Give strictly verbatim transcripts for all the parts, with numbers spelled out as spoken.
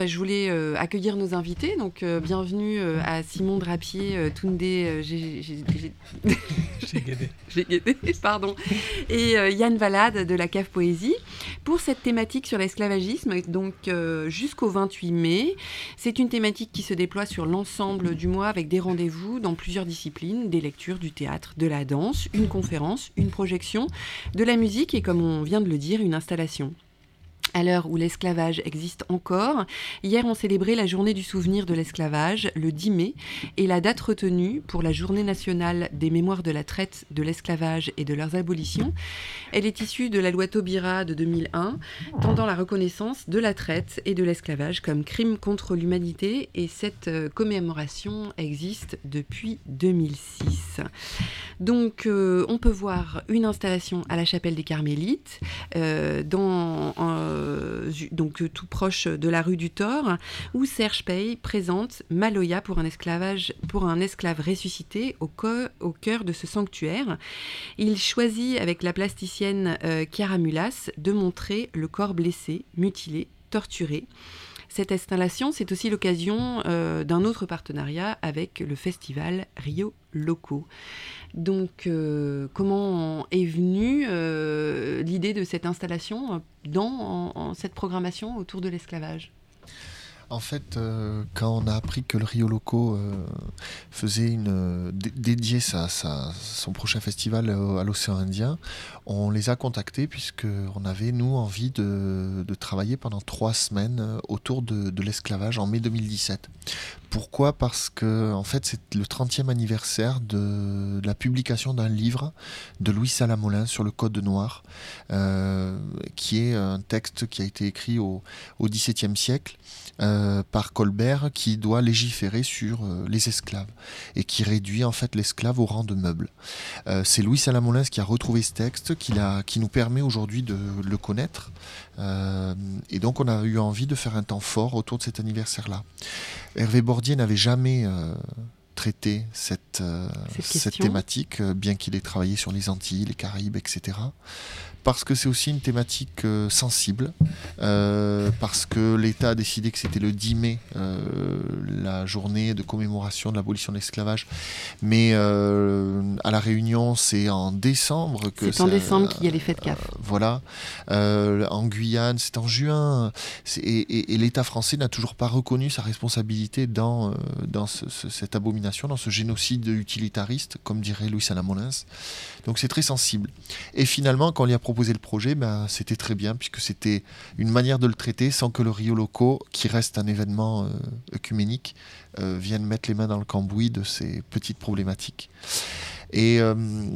Je voulais euh, accueillir nos invités, donc euh, bienvenue euh, à Simon Drapier, euh, Toundé, euh, j'ai, j'ai, j'ai, j'ai guédé. j'ai guédé, pardon, et euh, Yann Valade de la Cave Poésie, pour cette thématique sur l'esclavagisme, donc euh, jusqu'au vingt-huit mai. C'est une thématique qui se déploie sur l'ensemble du mois avec des rendez-vous dans plusieurs disciplines, des lectures, du théâtre, de la danse, une conférence, une projection, de la musique et, comme on vient de le dire, une installation. À l'heure où l'esclavage existe encore, hier on célébrait la journée du souvenir de l'esclavage, le dix mai, et la date retenue pour la journée nationale des mémoires de la traite, de l'esclavage et de leurs abolitions. Elle est issue de la loi Taubira de deux mille un, tendant la reconnaissance de la traite et de l'esclavage comme crime contre l'humanité, et cette euh, commémoration existe depuis deux mille six. Donc euh, on peut voir une installation à la chapelle des Carmélites, euh, dans... Euh, donc tout proche de la rue du Thor, où Serge Pey présente Maloya pour un, esclavage, pour un esclave ressuscité au, co- au cœur de ce sanctuaire. Il choisit avec la plasticienne euh, Chiara Mulas de montrer le corps blessé, mutilé, torturé. Cette installation, c'est aussi l'occasion euh, d'un autre partenariat avec le festival Rio Loco. Donc, euh, comment est venue euh, l'idée de cette installation dans en, en cette programmation autour de l'esclavage ? En fait, euh, quand on a appris que le Rio Loco euh, faisait une euh, d- dédié sa, sa, son prochain festival euh, à l'océan Indien, on les a contactés puisqu'on avait, nous, envie de, de travailler pendant trois semaines euh, autour de, de l'esclavage en mai deux mille dix-sept. Pourquoi ? Parce que en fait, c'est le trentième anniversaire de, de la publication d'un livre de Louis Salamolin sur le Code noir, euh, qui est un texte qui a été écrit au, au dix-septième siècle, Euh, par Colbert, qui doit légiférer sur euh, les esclaves et qui réduit en fait l'esclave au rang de meuble. Euh, c'est Louis Salamolin qui a retrouvé ce texte, qui, l'a, qui nous permet aujourd'hui de le connaître. Euh, et donc on a eu envie de faire un temps fort autour de cet anniversaire-là. Hervé Bordier n'avait jamais euh, traité cette, euh, cette, cette thématique, euh, bien qu'il ait travaillé sur les Antilles, les Caraïbes, et cetera. Parce que c'est aussi une thématique euh, sensible, euh, parce que l'État a décidé que c'était le dix mai, euh, la journée de commémoration de l'abolition de l'esclavage, mais euh, à La Réunion, c'est en décembre que c'est ça... en décembre qu'il y a les fêtes C A F. Euh, voilà. Euh, en Guyane, c'est en juin, c'est, et, et, et l'État français n'a toujours pas reconnu sa responsabilité dans, euh, dans ce, ce, cette abomination, dans ce génocide utilitariste, comme dirait Louis Salamolin. Donc c'est très sensible. Et finalement, quand on y a proposé le projet, ben, c'était très bien, puisque c'était une manière de le traiter sans que le Rio Loco, qui reste un événement euh, œcuménique, euh, vienne mettre les mains dans le cambouis de ces petites problématiques. Et euh,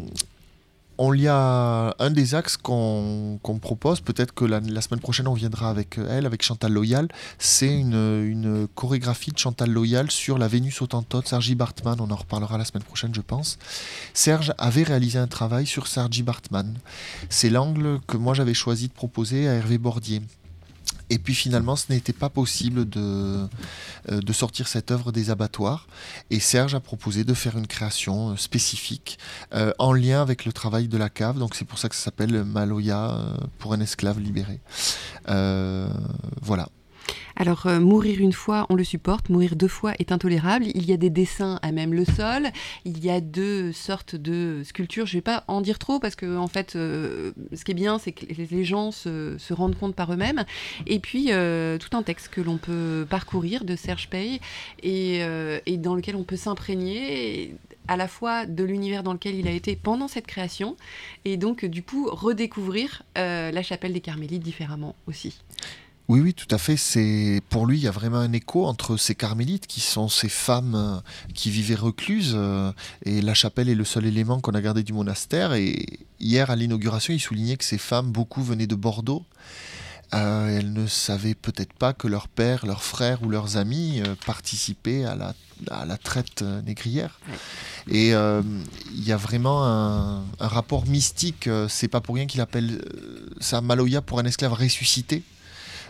on y a un des axes qu'on, qu'on propose, peut-être que la, la semaine prochaine on viendra avec elle, avec Chantal Loyal, c'est une, une chorégraphie de Chantal Loyal sur la Vénus Hottentote, Sergi Bartmann, on en reparlera la semaine prochaine je pense. Serge avait réalisé un travail sur Sergi Bartmann. C'est l'angle que moi j'avais choisi de proposer à Hervé Bordier. Et puis finalement, ce n'était pas possible de, euh, de sortir cette œuvre des abattoirs. Et Serge a proposé de faire une création euh, spécifique euh, en lien avec le travail de la cave. Donc c'est pour ça que ça s'appelle Maloya euh, pour un esclave libéré. Euh, voilà. Alors, euh, mourir une fois, on le supporte. Mourir deux fois est intolérable. Il y a des dessins à même le sol. Il y a deux sortes de sculptures. Je ne vais pas en dire trop parce que, en fait, euh, ce qui est bien, c'est que les gens se, se rendent compte par eux-mêmes. Et puis, euh, tout un texte que l'on peut parcourir de Serge Pey et, euh, et dans lequel on peut s'imprégner à la fois de l'univers dans lequel il a été pendant cette création et donc, du coup, redécouvrir euh, la chapelle des Carmélites différemment aussi. Oui, oui, tout à fait. C'est, pour lui, il y a vraiment un écho entre ces carmélites qui sont ces femmes euh, qui vivaient recluses euh, et la chapelle est le seul élément qu'on a gardé du monastère. Et hier, à l'inauguration, il soulignait que ces femmes, beaucoup venaient de Bordeaux. Euh, elles ne savaient peut-être pas que leur père, leurs frères ou leurs amis euh, participaient à la, à la traite euh, négrière. Ouais. Et il euh, y a vraiment un, un rapport mystique. Euh, c'est pas pour rien qu'il appelle euh, ça Maloya pour un esclave ressuscité.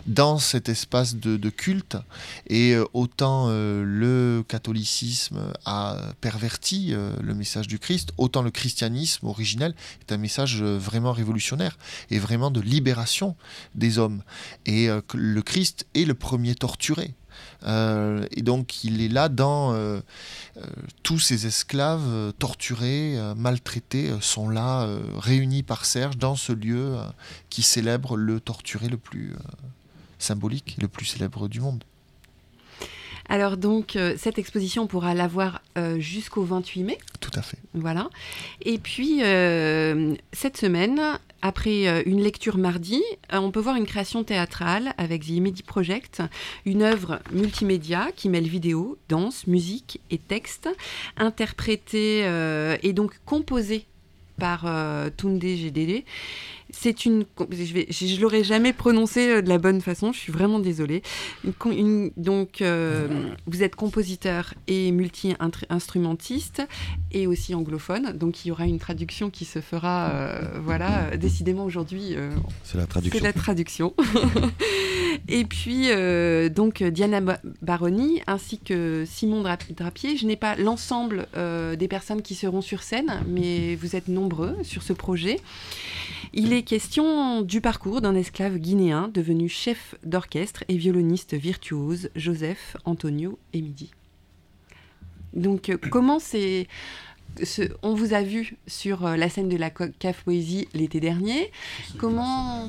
dans cet espace de, de culte. Et euh, autant euh, le catholicisme a perverti euh, le message du Christ, autant le christianisme originel est un message euh, vraiment révolutionnaire et vraiment de libération des hommes. Et euh, le Christ est le premier torturé. Euh, et donc il est là dans euh, euh, tous ces esclaves euh, torturés, euh, maltraités, euh, sont là euh, réunis par Serge dans ce lieu euh, qui célèbre le torturé le plus euh, symbolique, le plus célèbre du monde. Alors donc, euh, cette exposition, on pourra la voir euh, jusqu'au vingt-huit mai. Tout à fait. Voilà. Et puis, euh, cette semaine, après euh, une lecture mardi, euh, on peut voir une création théâtrale avec The Midi Project, une œuvre multimédia qui mêle vidéo, danse, musique et texte, interprétée euh, et donc composée par euh, Tunde Gedede. C'est une, je vais, je, je l'aurais jamais prononcé de la bonne façon. Je suis vraiment désolée. Une, une, donc, euh, vous êtes compositeur et multi-instrumentiste et aussi anglophone. Donc, il y aura une traduction qui se fera. Euh, voilà, décidément aujourd'hui. Euh, c'est la traduction. C'est la traduction. Et puis, euh, donc Diana Baroni ainsi que Simon Drapier. Je n'ai pas l'ensemble euh, des personnes qui seront sur scène, mais vous êtes nombreux sur ce projet. Il est question du parcours d'un esclave guinéen devenu chef d'orchestre et violoniste virtuose, Joseph Antonio Emidi. Donc, euh, comment c'est... Ce, on vous a vu sur euh, la scène de la C A F Poésie l'été dernier. Comment...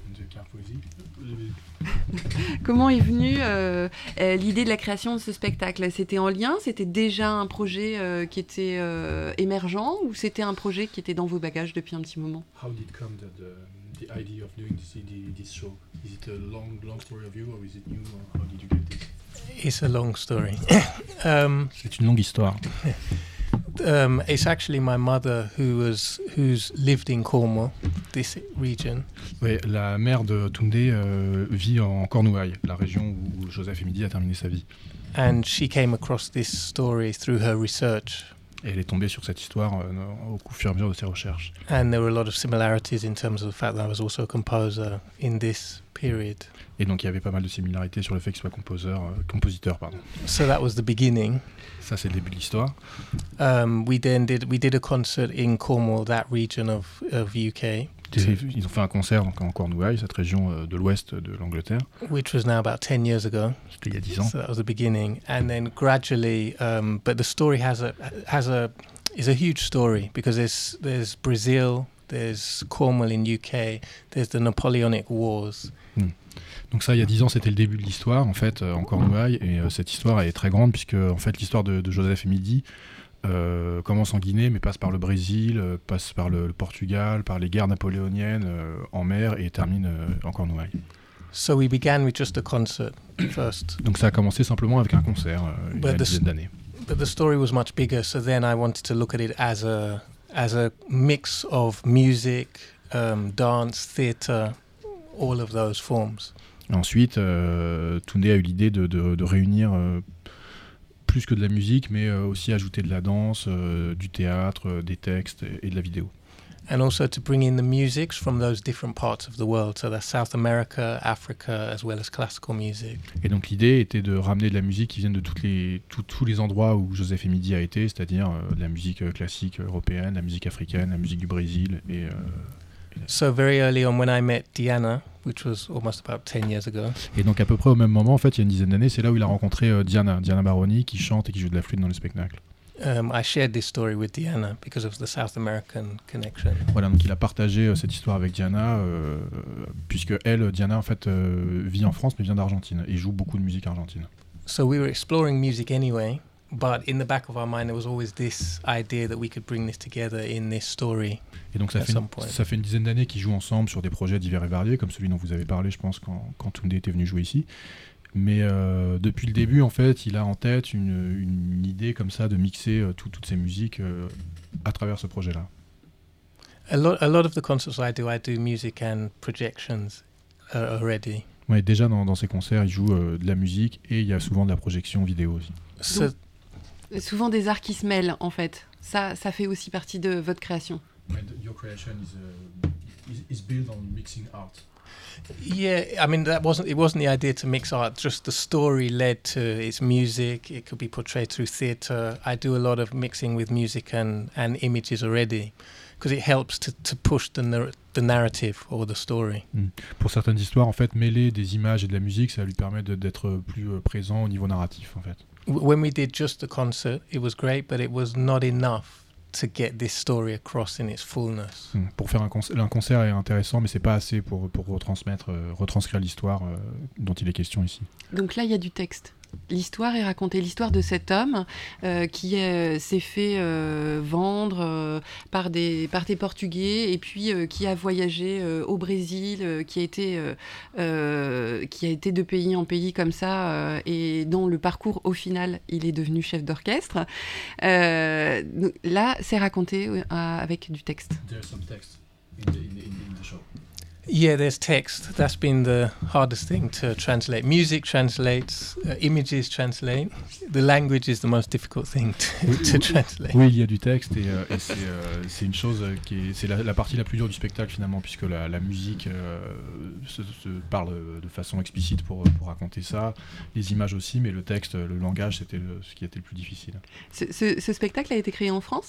Comment est venue euh, euh, l'idée de la création de ce spectacle? C'était en lien? C'était déjà un projet euh, qui était euh, émergent ou c'était un projet qui était dans vos bagages depuis un petit moment? How did come that the, the idea of doing this, this show? Is it a long, long story of you or is it new or how did you get this? It's a long story. um, C'est une longue histoire. Um, it's actually my mother who was who's lived in Cornwall, this region. Oui, la mère de Tunde euh, vit en Cornouailles, la région où Joseph Emidi a terminé sa vie. And she came across this story through her research. Et elle est tombée sur cette histoire euh, au fur et à mesure de ses recherches. And there were a lot of similarities in terms of the fact that I was also a composer in this period. Et donc il y avait pas mal de similarités sur le fait qu'il soit composeur, euh, compositeur, pardon. So that was the beginning. Ça c'est le début de l'histoire. Um, we then did we did a concert in Cornwall, that region of of U K. Ils ont fait un concert donc, en Cornouailles, cette région euh, de l'ouest de l'Angleterre. Which was now about ten years ago. C'était il y a dix ans. So that was the beginning, and then gradually, um, but the story has a has a is a huge story because there's there's Brazil, there's Cornwall in U K, there's the Napoleonic Wars. Hmm. Donc ça, il y a dix ans, c'était le début de l'histoire, en fait, euh, en Cornouailles, et euh, cette histoire est très grande, puisque en fait, l'histoire de, de Joseph Emidi euh, commence en Guinée, mais passe par le Brésil, euh, passe par le, le Portugal, par les guerres napoléoniennes euh, en mer, et termine euh, en Cornouailles. So we began with just a concert first. Donc ça a commencé simplement avec un concert, euh, il y a une dizaine d'années. But the story was much bigger, so then I wanted to look at it as a as a mix of music, um, dance, theatre, all of those forms. Ensuite, euh, Tunde a eu l'idée de, de, de réunir euh, plus que de la musique, mais euh, aussi ajouter de la danse, euh, du théâtre, euh, des textes et, et de la vidéo. And also to bring in the music from those different parts of the world, so that's South America, Africa, as well as classical music. Et donc l'idée était de ramener de la musique qui vient de toutes les, tout, tous les endroits où Joseph Emidi a été, c'est-à-dire euh, de la musique classique européenne, la musique africaine, la musique du Brésil et... Euh, So very early on, when I met Diana, which was almost about ten years ago. Et donc à peu près au même moment, en fait, il y a une dizaine d'années, c'est là où il a rencontré euh, Diana, Diana Baroni, qui chante et qui joue de la flûte dans le spectacle. Um, I shared this story with Diana because of the South American connection. Voilà, donc il a partagé euh, cette histoire avec Diana, euh, puisque elle, Diana, en fait, euh, vit en France mais vient d'Argentine et joue beaucoup de musique argentine. So we were exploring music anyway, but in the back of our mind there was always this idea that we could bring this together in this story. Et donc ça fait, une, ça fait une dizaine d'années qu'ils jouent ensemble sur des projets divers et variés, comme celui dont vous avez parlé, je pense, quand, quand Tunde était venu jouer ici. Mais euh, depuis le début, en fait, il a en tête une, une idée comme ça de mixer euh, tout, toutes ces musiques euh, à travers ce projet-là. A lot, a lot of the concerts I do, I do music and projections uh, already. Ouais, déjà dans, dans ces concerts, il joue euh, de la musique et il y a souvent de la projection vidéo aussi. So, Donc, souvent des arts qui se mêlent, en fait. Ça, ça fait aussi partie de votre création. And your creation is, uh, is, is built on mixing art. Yeah, I mean that wasn't it wasn't the idea to mix art. Just the story led to its music. It could be portrayed through theatre. I do a lot of mixing with music and, and images already, because it helps to, to push the, nar- the narrative or the story. Mm. Pour certaines histoires, en fait, mêler des images et de la musique, ça lui permet de, d'être plus euh, présent au niveau narratif, en fait. When we did just the concert, it was great, but it was not enough to get this story across in its fullness. Mm. Pour faire un concert, un concert est intéressant, mais c'est pas assez pour, pour retransmettre, euh, retranscrire l'histoire euh, dont il est question ici. Donc là, il y a du texte. L'histoire est racontée, l'histoire de cet homme euh, qui euh, s'est fait euh, vendre euh, par, des, par des Portugais et puis euh, qui a voyagé euh, au Brésil, euh, qui, a été, euh, euh, qui a été de pays en pays comme ça euh, et dont le parcours, au final, il est devenu chef d'orchestre. Euh, donc, là, c'est raconté euh, avec du texte. There's some text in the, in the, in the show. Yeah, there's text. That's been the hardest thing to translate. Music translates, uh, images translate. The language is the most difficult thing to, oui, to translate. Oui, il y a du texte et, euh, et c'est, euh, c'est une chose qui est, c'est la, la partie la plus dure du spectacle finalement, puisque la, la musique euh, se, se parle de façon explicite pour, pour raconter ça, les images aussi, mais le texte, le langage, c'était le, ce qui était le plus difficile. Ce, ce, ce spectacle a été créé en France ?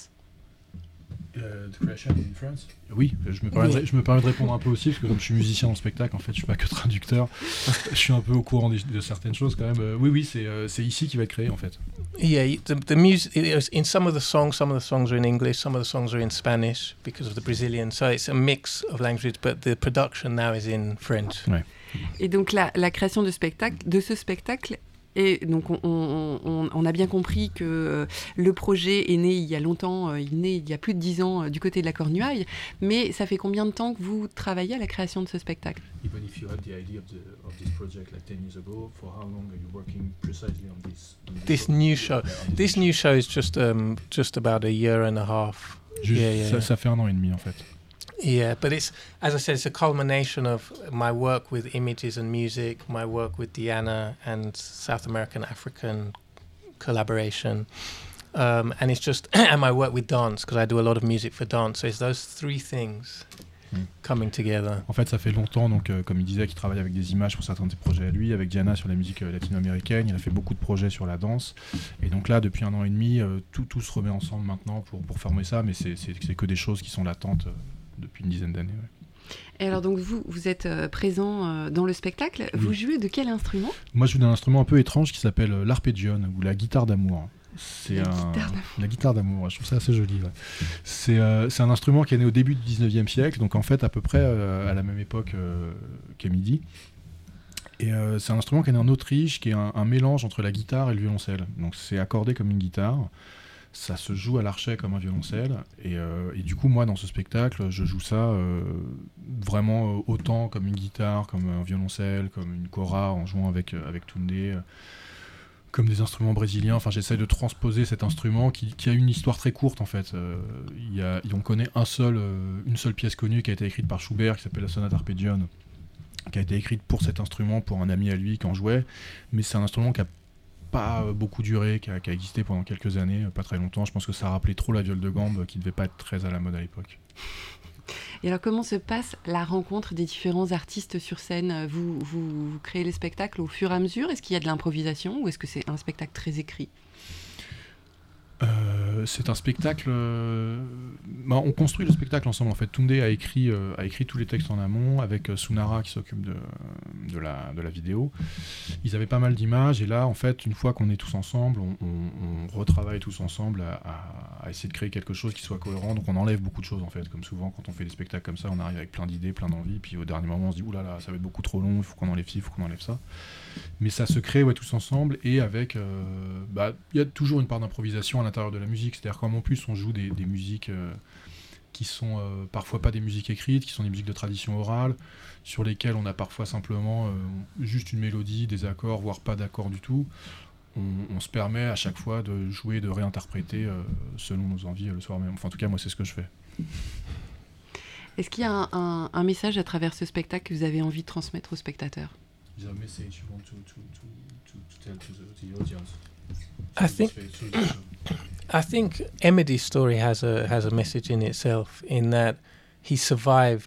Uh, the creation in France. Oui, je me, permets de, je me permets de répondre un peu aussi, parce que comme je suis musicien dans le spectacle, en fait, je suis pas que traducteur. Je suis un peu au courant de, de certaines choses quand même. Euh, oui, oui, c'est, euh, c'est ici qu'il va être créé en fait. Yeah, the, the music, in some of the songs, some of the songs are in English, some of the songs are in Spanish because of the Brazilian. So it's a mix of languages, but the production now is in French. Ouais. Et donc la, la création de, spectacle, de ce spectacle. Et donc on, on, on, on a bien compris que euh, le projet est né il y a longtemps, euh, il est né il y a plus de dix ans euh, du côté de la Cornouaille, mais ça fait combien de temps que vous travaillez à la création de ce spectacle ? Even if you had the idea of, the, of this project like ten years ago, for how long are you working precisely on this? On this this new show, this, this new show is just um, just about a year and a half. Juste, yeah, yeah, ça, yeah. ça fait un an et demi en fait. Yeah, but it's, as I said, it's a culmination of my work with images and music, my work with Diana and South American African collaboration, um, and it's just and my work with dance, because I do a lot of music for dance. So it's those three things mm. coming together. En fait, ça fait longtemps, donc euh, comme il disait, qu'il travaille avec des images pour certains de ses projets à lui, avec Diana sur la musique euh, latino-américaine. Il a fait beaucoup de projets sur la danse, et donc là, depuis un an et demi, euh, tout, tout se remet ensemble maintenant pour pour former ça, mais c'est c'est, c'est que des choses qui sont latentes. Euh, depuis une dizaine d'années. Ouais. Et alors donc vous, vous êtes euh, présent euh, dans le spectacle, oui. Vous jouez de quel instrument ? Moi je joue d'un instrument un peu étrange qui s'appelle euh, l'arpeggione ou la guitare d'amour. C'est la, un... guitare d'amour. la guitare d'amour, je trouve ça assez joli. Ouais. C'est, euh, c'est un instrument qui est né au début du dix-neuvième siècle, donc en fait à peu près euh, à la même époque euh, qu'Emidi. Et euh, c'est un instrument qui est né en Autriche, qui est un, un mélange entre la guitare et le violoncelle. Donc c'est accordé comme une guitare. Ça se joue à l'archet comme un violoncelle, et, euh, et du coup moi dans ce spectacle je joue ça euh, vraiment euh, autant comme une guitare, comme un violoncelle, comme une kora en jouant avec, euh, avec Tunde, euh, comme des instruments brésiliens. Enfin j'essaie de transposer cet instrument qui, qui a une histoire très courte en fait. Euh, y a, on connaît un seul, euh, une seule pièce connue qui a été écrite par Schubert qui s'appelle la sonate arpeggione, qui a été écrite pour cet instrument, pour un ami à lui qui en jouait, mais c'est un instrument qui a pas beaucoup duré, qui a, qui a existé pendant quelques années, pas très longtemps. Je pense que ça rappelait trop la viole de gambe qui devait pas être très à la mode à l'époque. Et alors comment se passe la rencontre des différents artistes sur scène ? vous, vous, vous créez les spectacles au fur et à mesure ? Est-ce qu'il y a de l'improvisation ou est-ce que c'est un spectacle très écrit ? Euh, c'est un spectacle. Euh, bah, on construit le spectacle ensemble en fait. Tunde a écrit, euh, a écrit tous les textes en amont avec euh, Sunara qui s'occupe de, de, la, de la vidéo. Ils avaient pas mal d'images et là en fait une fois qu'on est tous ensemble, on, on, on retravaille tous ensemble à, à, à essayer de créer quelque chose qui soit cohérent. Donc on enlève beaucoup de choses en fait. Comme souvent quand on fait des spectacles comme ça, on arrive avec plein d'idées, plein d'envies, puis au dernier moment on se dit oulala là là, ça va être beaucoup trop long, il faut qu'on enlève ci, il faut qu'on enlève ça. Mais ça se crée ouais, tous ensemble et avec euh, bah, y a toujours une part d'improvisation à l'intérieur de la musique, c'est-à-dire qu'en plus on joue des, des musiques euh, qui sont euh, parfois pas des musiques écrites, qui sont des musiques de tradition orale, sur lesquelles on a parfois simplement euh, juste une mélodie, des accords, voire pas d'accords du tout. On, on se permet à chaque fois de jouer, de réinterpréter euh, selon nos envies le soir même. Enfin en tout cas moi c'est ce que je fais. Est-ce qu'il y a un, un, un message à travers ce spectacle que vous avez envie de transmettre aux spectateurs ? Is there a message you want to, to, to, to, to tell to the, to the audience? I think I think Emidy's story has a has a message in itself in that he survived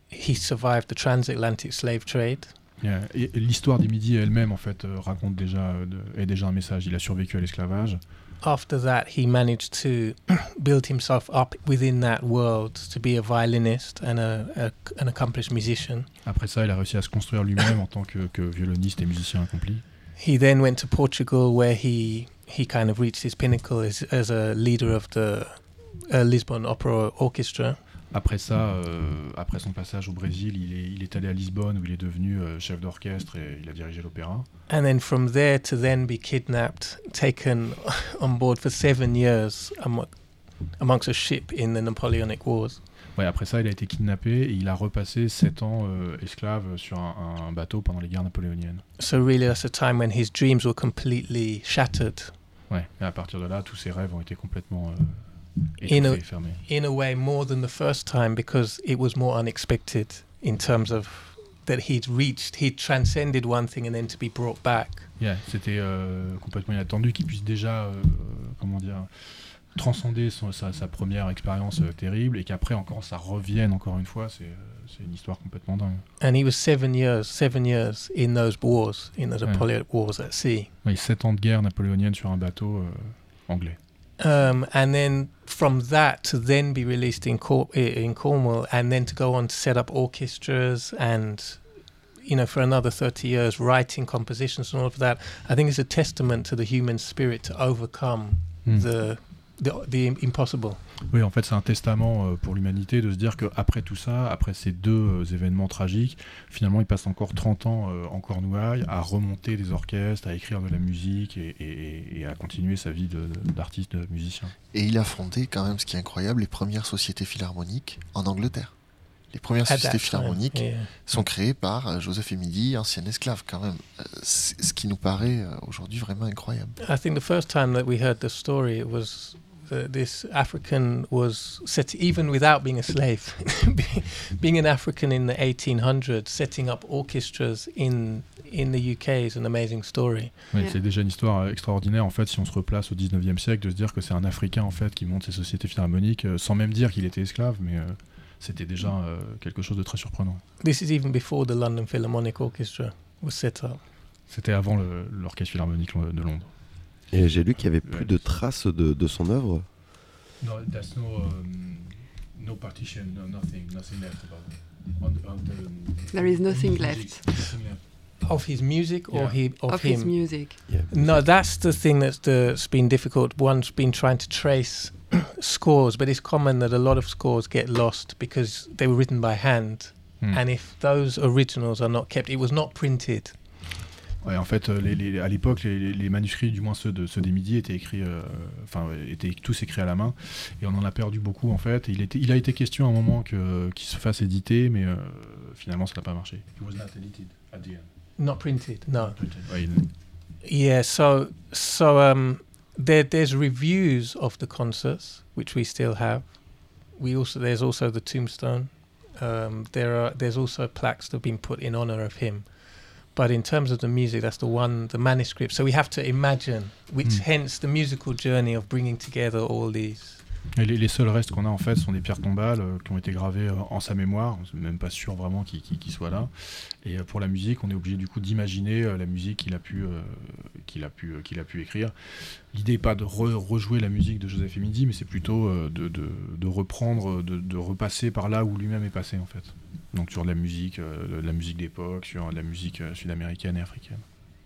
he survived the transatlantic slave trade. Yeah. Et l'histoire des Midis elle-même, en fait, euh, raconte déjà, euh, de, est déjà un message. Il a survécu à l'esclavage. After that, he managed to build himself up within that world to be a violinist and a, a, an accomplished musician. Après ça, il a réussi à se construire lui-même en tant que, que violoniste et musicien accompli. He then went to Portugal, where he he kind of reached his pinnacle as, as a leader of the uh, Lisbon Opera Orchestra. Après ça, euh, après son passage au Brésil, il est, il est allé à Lisbonne où il est devenu euh, chef d'orchestre et il a dirigé l'opéra. And then from there to then be kidnapped, taken on board for seven years among, amongst a ship in the Napoleonic Wars. Ouais, après ça, il a été kidnappé et il a repassé sept ans euh, esclave sur un, un bateau pendant les guerres napoléoniennes. So really that's a time when his dreams were completely shattered. Ouais, et à partir de là, tous ses rêves ont été complètement euh, In a, étouffés, fermés. in a way more than the first time, because it was more unexpected in terms of that he'd reached, he'd transcended one thing and then to be brought back. Yeah, c'était euh, complètement inattendu qu'il puisse déjà, euh, comment dire, transcender son, sa, sa première expérience euh, terrible et qu'après encore ça revienne encore une fois. C'est, euh, c'est une histoire complètement dingue. And he was seven years, seven years in those wars, in the Napoleonic ouais. Wars at sea. Ouais, sept ans de guerre napoléonienne sur un bateau euh, anglais. Um, and then from that to then be released in, Cor- in Cornwall and then to go on to set up orchestras and, you know, for another thirty years writing compositions and all of that, I think it's a testament to the human spirit to overcome mm. the, the the impossible. Oui, en fait, c'est un testament euh, pour l'humanité de se dire qu'après tout ça, après ces deux euh, événements tragiques, finalement, il passe encore trente ans euh, en Cornouailles à remonter des orchestres, à écrire de la musique et, et, et à continuer sa vie de, de, d'artiste, de musicien. Et il a fondé, quand même, ce qui est incroyable, les premières sociétés philharmoniques en Angleterre. Les premières At sociétés that philharmoniques time, yeah. sont créées par euh, Joseph Émidi, ancien esclave, quand même. Euh, c'est ce qui nous paraît euh, aujourd'hui vraiment incroyable. I think the first time that we heard the story, it was uh, this African was set, even without being a slave, being an African in the eighteen hundreds, setting up orchestras in in the U K is an amazing story. Oui, Yeah. c'est déjà une histoire extraordinaire en fait si on se replace au dix-neuvième siècle de se dire que c'est un Africain en fait qui monte ces sociétés philharmoniques euh, sans même dire qu'il était esclave, mais euh, c'était déjà euh, quelque chose de très surprenant. This is even before the London Philharmonic Orchestra was set up. C'était avant le, l'orchestre philharmonique de Londres. Et j'ai lu qu'il n'y avait plus de traces de, de son œuvre. No, there's no, um, no partition, no, nothing, nothing left about it. On, on the, There is nothing music, left. nothing left. Of his music or Yeah. he of, Of him? his music. Yeah. No, that's the thing that's the, it's been difficult. One's been trying to trace scores, but it's common that a lot of scores get lost because they were written by hand. Hmm. And if those originals are not kept, it was not printed. Ouais, en fait, euh, les, les, à l'époque, les, les manuscrits, du moins ceux, de, ceux des Midis, étaient écrits, euh, enfin, étaient tous écrits à la main, et on en a perdu beaucoup en fait. Et il, était, il a été question à un moment que, qu'ils se fassent éditer, mais euh, finalement, ça n'a pas marché. It was not edited at the end. Not printed, no. Ouais, il- Yeah, so so um, there there's reviews of the concerts which we still have. We also there's also the tombstone. Um, there are there's also plaques that have been put in honor of him. But in terms of the music, that's the one, the manuscript. So we have to imagine, which Mm. hence the musical journey of bringing together all these. Et les, les seuls restes qu'on a en fait sont des pierres tombales euh, qui ont été gravées euh, en sa mémoire. On n'est même pas sûr vraiment qu'il, qu'il, qu'il soit là. Et euh, pour la musique, on est obligé du coup d'imaginer euh, la musique qu'il a pu, euh, qu'il a pu, euh, qu'il a pu écrire. L'idée n'est pas de re- rejouer la musique de Joseph Émidi, mais c'est plutôt euh, de, de, de reprendre, de, de repasser par là où lui-même est passé en fait. Donc sur de la musique, euh, de la musique d'époque, sur de la musique euh, sud-américaine et africaine.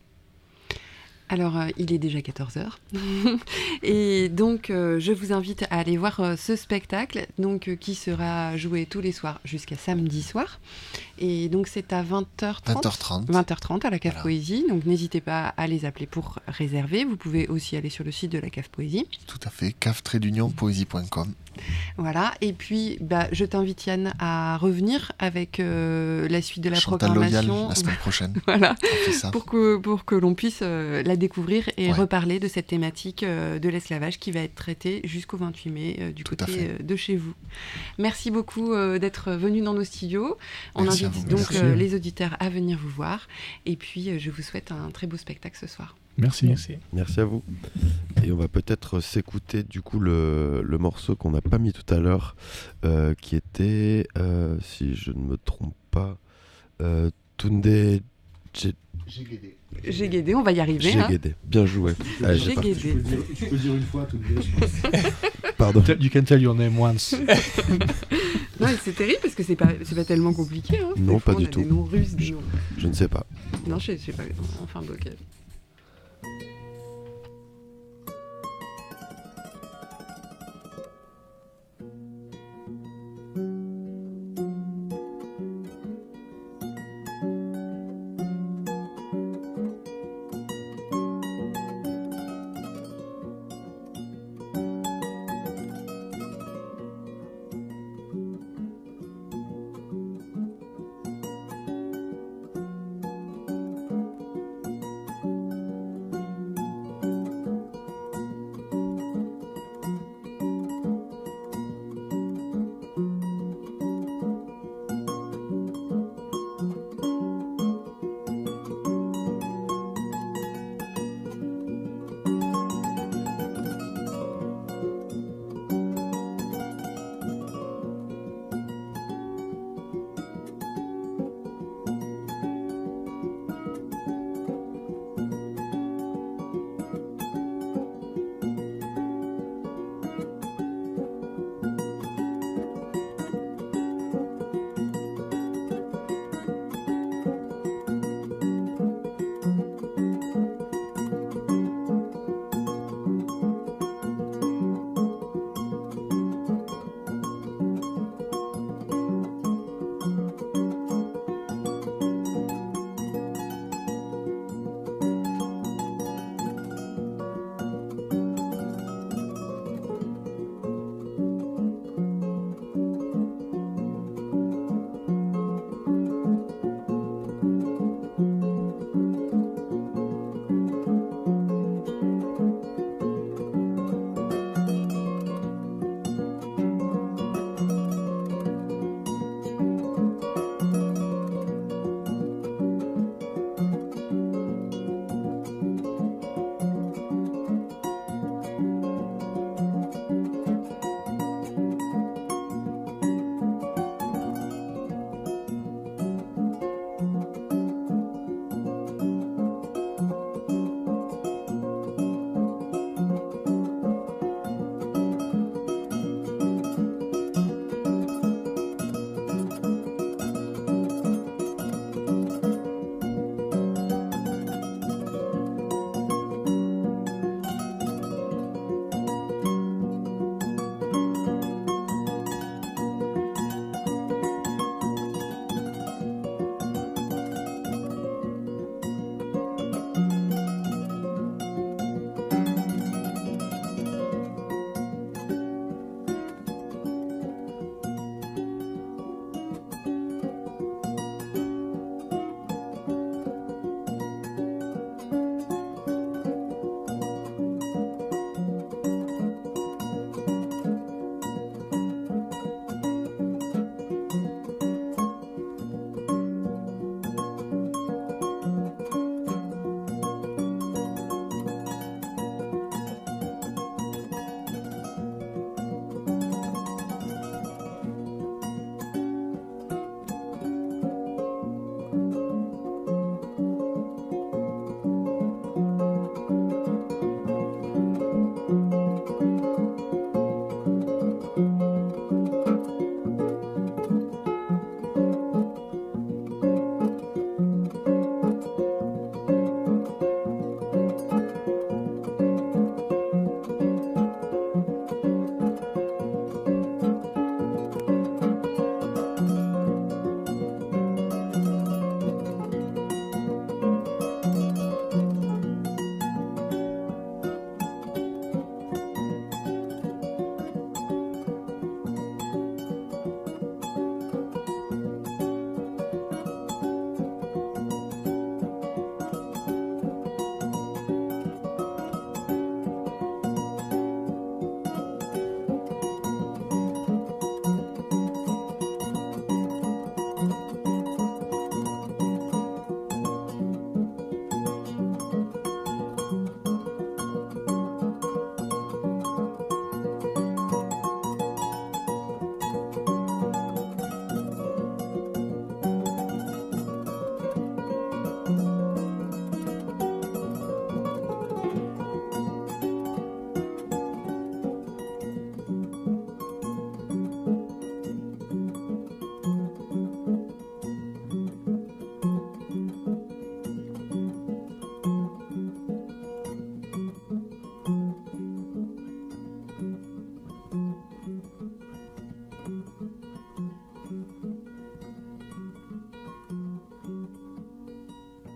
Alors, euh, il est déjà quatorze heures. Et donc, euh, je vous invite à aller voir euh, ce spectacle donc, euh, qui sera joué tous les soirs jusqu'à samedi soir. Et donc, c'est à vingt heures trente. vingt heures trente. vingt heures trente à la Cave Voilà. Poésie. Donc, n'hésitez pas à les appeler pour réserver. Vous pouvez aussi aller sur le site de la Cave Poésie. Tout à fait. cave trait d'union poésie point com. Voilà. Et puis, bah, je t'invite, Yann, à revenir avec euh, la suite de la Chantal Loyal programmation. la semaine prochaine. Voilà. On fait ça. Pour que, pour que l'on puisse euh, la découvrir et Ouais. reparler de cette thématique euh, de l'esclavage qui va être traitée jusqu'au vingt-huit mai euh, du Tout à côté fait. euh, de chez vous. Merci beaucoup euh, d'être venu dans nos studios. On Merci à invite vous. donc Merci. euh, les auditeurs à venir vous voir. Et puis, euh, je vous souhaite un très beau spectacle ce soir. Merci. Merci. Merci à vous. Et on va peut-être s'écouter du coup le, le morceau qu'on n'a pas mis tout à l'heure, euh, qui était, euh, si je ne me trompe pas, euh, Tunde Dje- Jégédé, on va y arriver. Hein. Jégédé. Bien joué. Ah, j'ai pas- Jégédé. Tu peux dire une fois, tout le Pardon. You can tell your name once. Non, mais c'est terrible parce que c'est pas, c'est pas tellement compliqué. Hein. Non, Des fois, pas on du a tout. Des noms russes, des noms- Je ne sais pas. Non, je sais, je sais pas. Enfin, donc. euh,